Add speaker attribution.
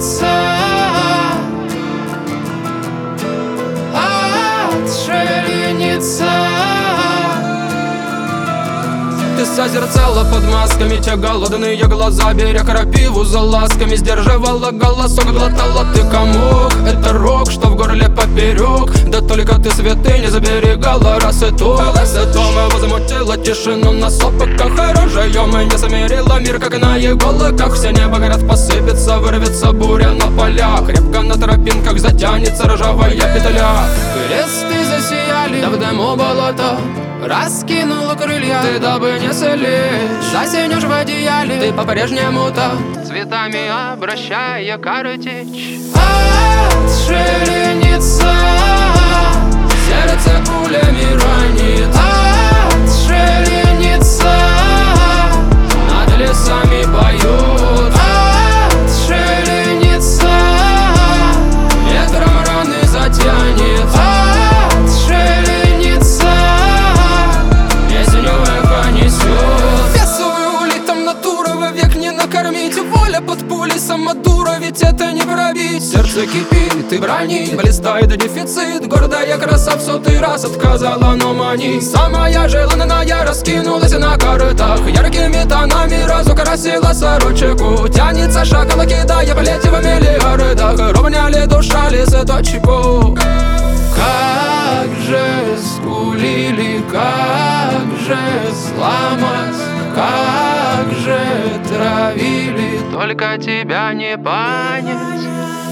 Speaker 1: расширенница, отшельница. Ты созерцала под масками те голодные глаза, беря крапиву за ласками, сдерживала голосок, глотала ты комок. Это рок, что в горле поперек. Да только ты святыни заберегала раз и то. Его замутила тишину на сопоках. Оружием и не замерила мир, как на иголках. Все небо горят посыпется, вырвется буря на полях. Крепко на тропинках затянется ржавая петля. Кресты засияли, да в дыму болото раскинула крылья, ты дабы не слечь, заснешь в одеяле, ты по-прежнему-то цветами обращая картечь. Отшельница, сердце пулями ранит. Отшельница, над лесами поют. Отшельница, ветром раны затянет. Воля под пулей, самодура, ведь это не пробить. Сердце кипит и бронит, блистает дефицит. Гордая краса в сотый раз отказала, но манит. Самая желанная раскинулась на картах, яркими тонами разукрасила сорочку. Тянется шакала, кидая плети в миллиардах. Ровня ли душа лесоточку? Как же скулили, как же сломать, как же травили, только тебя не понять.